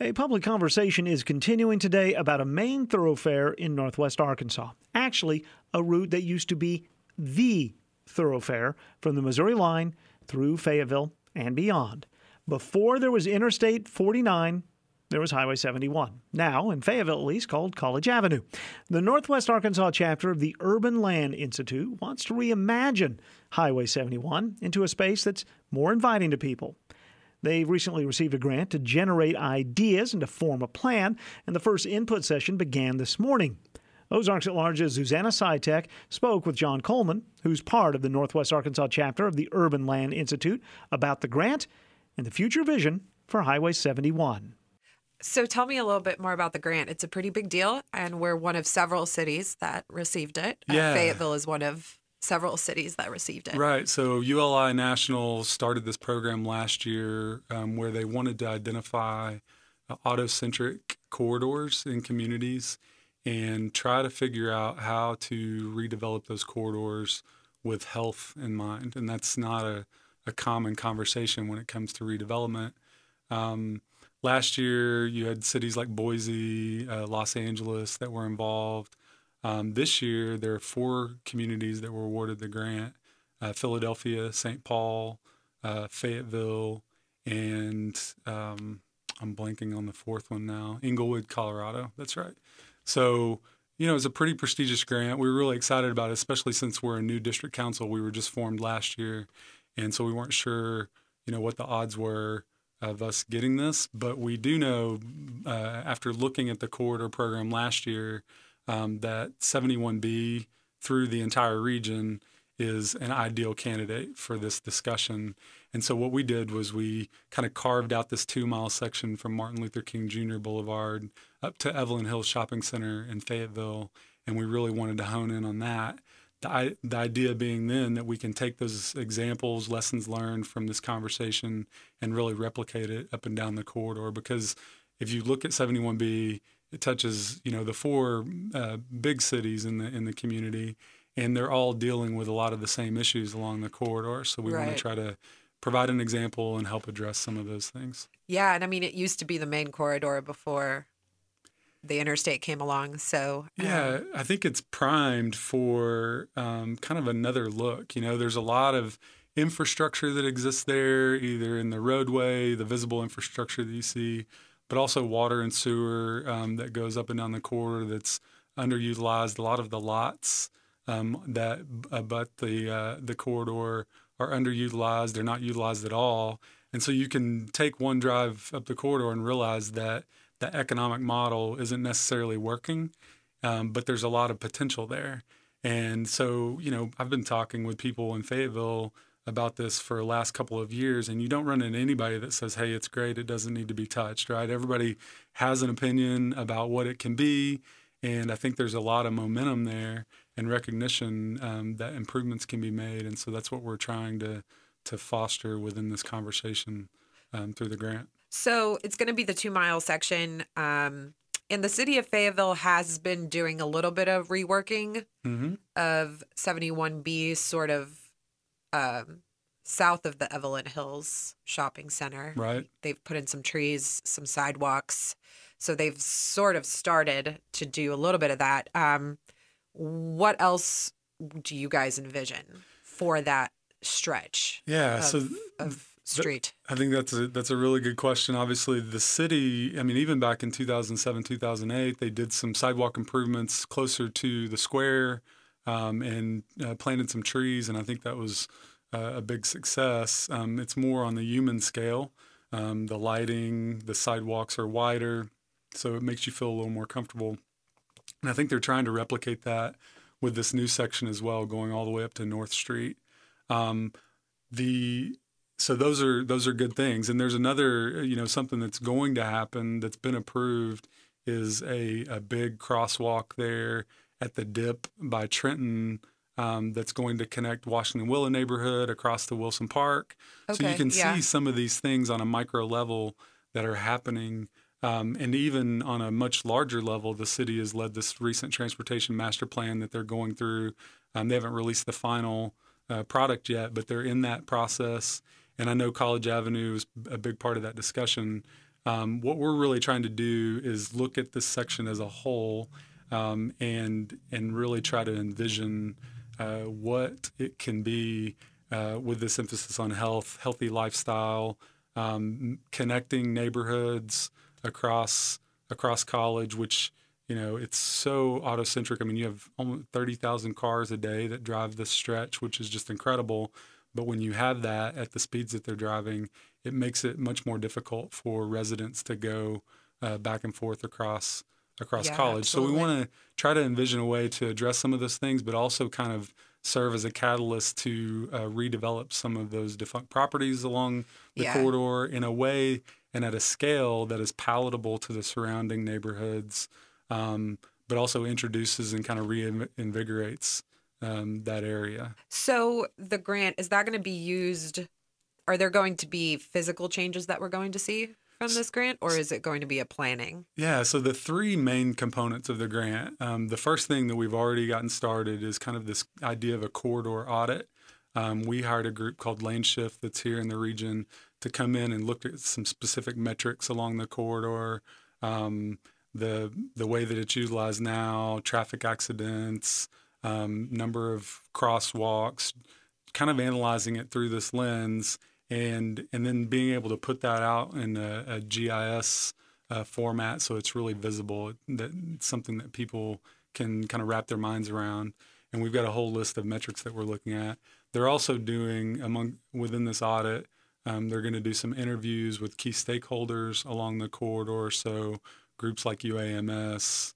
A public conversation is continuing today about a main thoroughfare in northwest Arkansas. Actually, a route that used to be the thoroughfare from the Missouri line through Fayetteville and beyond. Before there was Interstate 49, there was Highway 71. Now, in Fayetteville at least, called College Avenue. The Northwest Arkansas chapter of the Urban Land Institute wants to reimagine Highway 71 into a space that's more inviting to people. They recently received a grant to generate ideas and to form a plan, and the first input session began this morning. Ozarks at Large's Susanna Sytek spoke with John Coleman, who's part of the Northwest Arkansas chapter of the Urban Land Institute, about the grant and the future vision for Highway 71. So tell me a little bit more about the grant. It's a pretty big deal, and we're one of several cities that received it. Yeah. Fayetteville is one of several cities that received it. Right. So ULI National started this program last year where they wanted to identify auto-centric corridors in communities and try to figure out how to redevelop those corridors with health in mind. And that's not a common conversation when it comes to redevelopment. Last year, you had cities like Boise, Los Angeles that were involved. This year, there are 4 communities that were awarded the grant: Philadelphia, St. Paul, Fayetteville, and I'm blanking on the 4th one now, Englewood, Colorado. That's right. So, it's a pretty prestigious grant. We're really excited about it, especially since we're a new district council. We were just formed last year, and so we weren't sure, what the odds were of us getting this. But we do know, after looking at the corridor program last year, that 71B through the entire region is an ideal candidate for this discussion. And so what we did was we kind of carved out this 2-mile section from Martin Luther King Jr. Boulevard up to Evelyn Hills Shopping Center in Fayetteville, and we really wanted to hone in on that. The idea being then that we can take those examples, lessons learned from this conversation, and really replicate it up and down the corridor. Because if you look at 71B, it touches, the 4 big cities in the community, and they're all dealing with a lot of the same issues along the corridor. So we want to try to provide an example and help address some of those things. Yeah, and I mean, it used to be the main corridor before the interstate came along. So yeah, I think it's primed for kind of another look. There's a lot of infrastructure that exists there, either in the roadway, the visible infrastructure that you see, but also water and sewer that goes up and down the corridor that's underutilized. A lot of the lots that abut the corridor are underutilized. They're not utilized at all. And so you can take one drive up the corridor and realize that the economic model isn't necessarily working, but there's a lot of potential there. And so, I've been talking with people in Fayetteville about this for the last couple of years, and you don't run into anybody that says, hey, it's great, it doesn't need to be touched, right? Everybody has an opinion about what it can be, and I think there's a lot of momentum there and recognition that improvements can be made, and so that's what we're trying to foster within this conversation through the grant. So it's going to be the 2-mile section, and the city of Fayetteville has been doing a little bit of reworking of 71B, sort of south of the Evelyn Hills Shopping Center. Right. They've put in some trees, some sidewalks. So they've sort of started to do a little bit of that. What else do you guys envision for that stretch of street? I think that's a really good question. Obviously, the city, even back in 2007, 2008, they did some sidewalk improvements closer to the square and planted some trees, and I think that was a big success. It's more on the human scale. The lighting, the sidewalks are wider, so it makes you feel a little more comfortable. And I think they're trying to replicate that with this new section as well, going all the way up to North Street. So those are good things. And there's another, something that's going to happen that's been approved is a big crosswalk there at the dip by Trenton that's going to connect Washington Willow neighborhood across to Wilson Park. Okay, so you can see some of these things on a micro level that are happening. And even on a much larger level, the city has led this recent transportation master plan that they're going through. They haven't released the final product yet, but they're in that process. And I know College Avenue is a big part of that discussion. What we're really trying to do is look at this section as a whole, and really try to envision what it can be with this emphasis on health, healthy lifestyle, connecting neighborhoods across college, which, it's so auto-centric. I mean, you have almost 30,000 cars a day that drive this stretch, which is just incredible. But when you have that at the speeds that they're driving, it makes it much more difficult for residents to go back and forth across college. Absolutely. So we want to try to envision a way to address some of those things, but also kind of serve as a catalyst to redevelop some of those defunct properties along the corridor in a way and at a scale that is palatable to the surrounding neighborhoods, but also introduces and kind of reinvigorates that area. So the grant, is that going to be used? Are there going to be physical changes that we're going to see from this grant, or is it going to be a planning? Yeah, so the three main components of the grant, the first thing that we've already gotten started is kind of this idea of a corridor audit. We hired a group called Lane Shift that's here in the region to come in and look at some specific metrics along the corridor, the way that it's utilized now, traffic accidents, number of crosswalks, kind of analyzing it through this lens, and then being able to put that out in a GIS format so it's really visible, that it's something that people can kind of wrap their minds around. And we've got a whole list of metrics that we're looking at. They're also doing, within this audit, they're going to do some interviews with key stakeholders along the corridor, so groups like UAMS,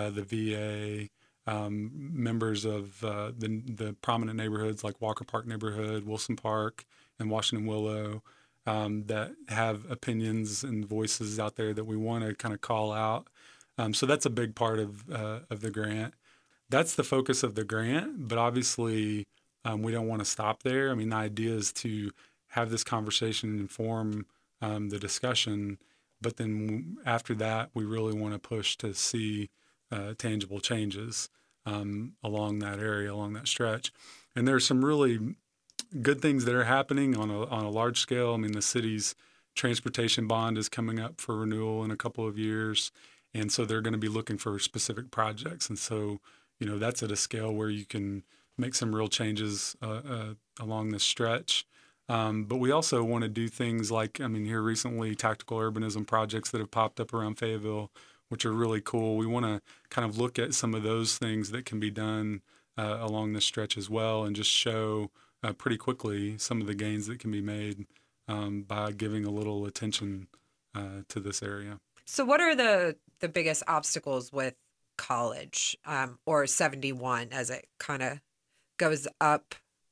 the VA, members of the prominent neighborhoods like Walker Park neighborhood, Wilson Park, and Washington Willow, that have opinions and voices out there that we want to kind of call out. So that's a big part of the grant. That's the focus of the grant, but obviously we don't want to stop there. I mean, the idea is to have this conversation and inform the discussion, but then after that, we really want to push to see tangible changes along that area, along that stretch. And there's some really good things that are happening on a large scale. I mean, the city's transportation bond is coming up for renewal in a couple of years, and so they're going to be looking for specific projects. And so, that's at a scale where you can make some real changes along this stretch. But we also want to do things like, here recently, tactical urbanism projects that have popped up around Fayetteville, which are really cool. We want to kind of look at some of those things that can be done along this stretch as well, and just show pretty quickly some of the gains that can be made by giving a little attention to this area. So what are the biggest obstacles with college, or 71 as it kind of goes up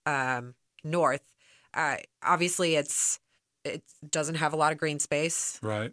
north? Obviously, it doesn't have a lot of green space. Right.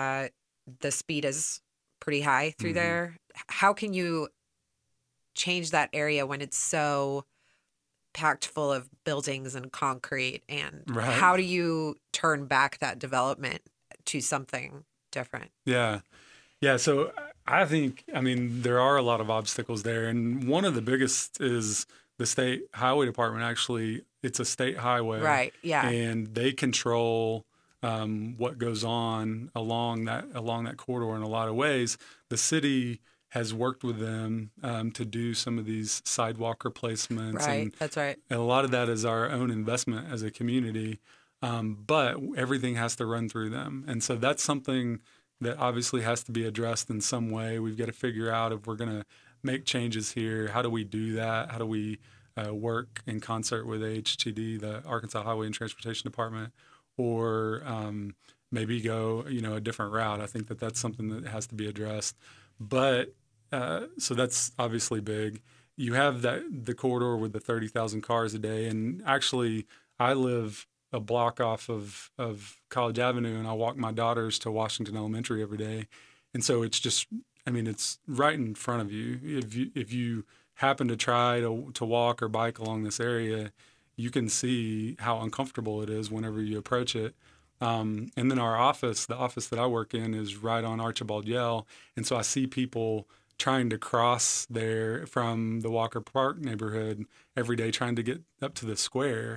The speed is pretty high through there. How can you change that area when it's so packed full of buildings and concrete? And how do you turn back that development to something different? Yeah. So I think, there are a lot of obstacles there. And one of the biggest is the state highway department. Actually, it's a state highway. Right. Yeah. And they control what goes on along that corridor in a lot of ways. The city has worked with them to do some of these sidewalk replacements. Right, that's right. And a lot of that is our own investment as a community, but everything has to run through them. And so that's something that obviously has to be addressed in some way. We've got to figure out if we're going to make changes here. How do we do that? How do we work in concert with AHTD, the Arkansas Highway and Transportation Department, or maybe go a different route? I think that's something that has to be addressed. But so that's obviously big. You have the corridor with the 30,000 cars a day, and actually I live a block off of College Avenue, and I walk my daughters to Washington Elementary every day. And so it's just, it's right in front of you. If you happen to try to walk or bike along this area, you can see how uncomfortable it is whenever you approach it. And then our office, the office that I work in, is right on Archibald Yell. And so I see people trying to cross there from the Walker Park neighborhood every day, trying to get up to the square.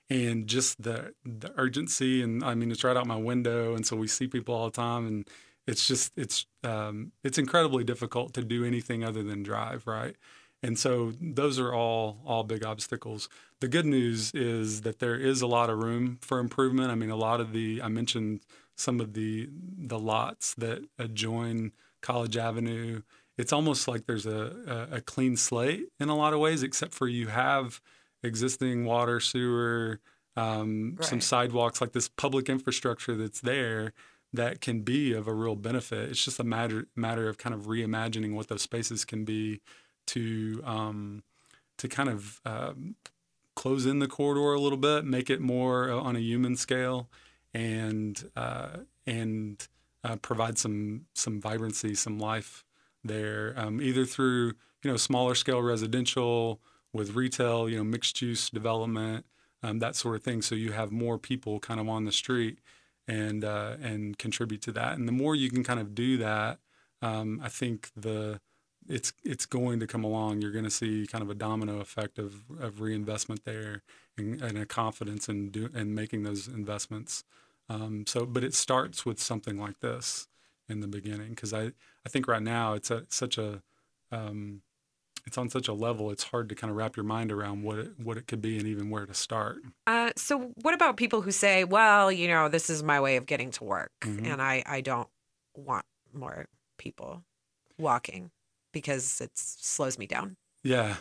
and just the urgency. And I mean, it's right out my window, and so we see people all the time, and it's incredibly difficult to do anything other than drive, right? And so those are all big obstacles. The good news is that there is a lot of room for improvement. I mean, I mentioned some of the lots that adjoin College Avenue. It's almost like there's a clean slate in a lot of ways, except for you have existing water, sewer, some sidewalks, like this public infrastructure that's there that can be of a real benefit. It's just a matter of kind of reimagining what those spaces can be to kind of close in the corridor a little bit, make it more on a human scale, and provide some vibrancy, some life there, either through smaller scale residential with retail, mixed use development, that sort of thing. So you have more people kind of on the street and contribute to that. And the more you can kind of do that, I think it's going to come along. You're going to see kind of a domino effect of reinvestment there and a confidence in making those investments. But it starts with something like this in the beginning, because I think right now it's on such a level, it's hard to kind of wrap your mind around what it could be and even where to start. So what about people who say, well, this is my way of getting to work, Mm-hmm. and I don't want more people walking because it slows me down? Yeah.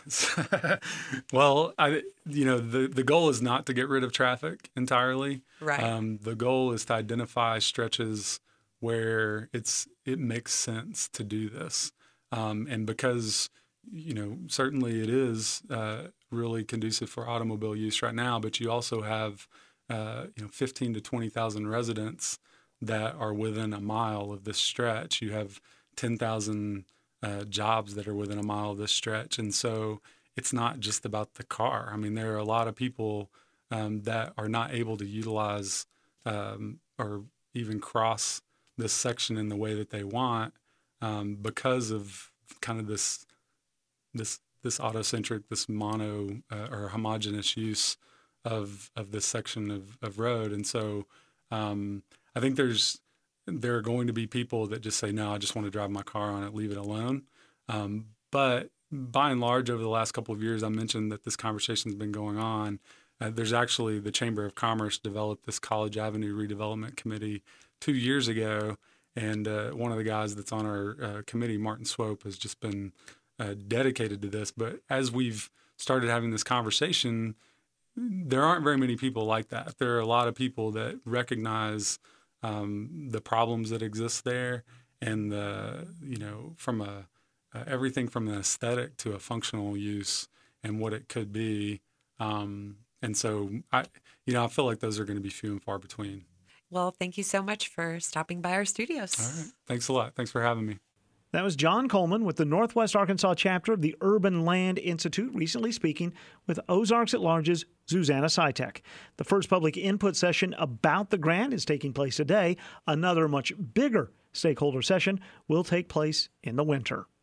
Well, the goal is not to get rid of traffic entirely. Right. The goal is to identify stretches where it makes sense to do this. And because, certainly it is really conducive for automobile use right now, but you also have, 15 to 20,000 residents that are within a mile of this stretch. You have 10,000 jobs that are within a mile of this stretch. And so it's not just about the car. I mean, there are a lot of people that are not able to utilize or even cross this section in the way that they want because of kind of this autocentric, this mono or homogeneous use of this section of road. And so I think there are going to be people that just say, no, I just want to drive my car on it, leave it alone. But by and large, over the last couple of years, I mentioned that this conversation's been going on. There's actually the Chamber of Commerce developed this College Avenue Redevelopment Committee 2 years ago. And one of the guys that's on our committee, Martin Swope, has just been dedicated to this. But as we've started having this conversation, there aren't very many people like that. There are a lot of people that recognize the problems that exist there, and from everything from an aesthetic to a functional use and what it could be. And so I feel like those are going to be few and far between. Well, thank you so much for stopping by our studios. All right. Thanks a lot. Thanks for having me. That was John Coleman with the Northwest Arkansas chapter of the Urban Land Institute, recently speaking with Ozarks at Large's Zuzanna Sitek. The first public input session about the grant is taking place today. Another much bigger stakeholder session will take place in the winter.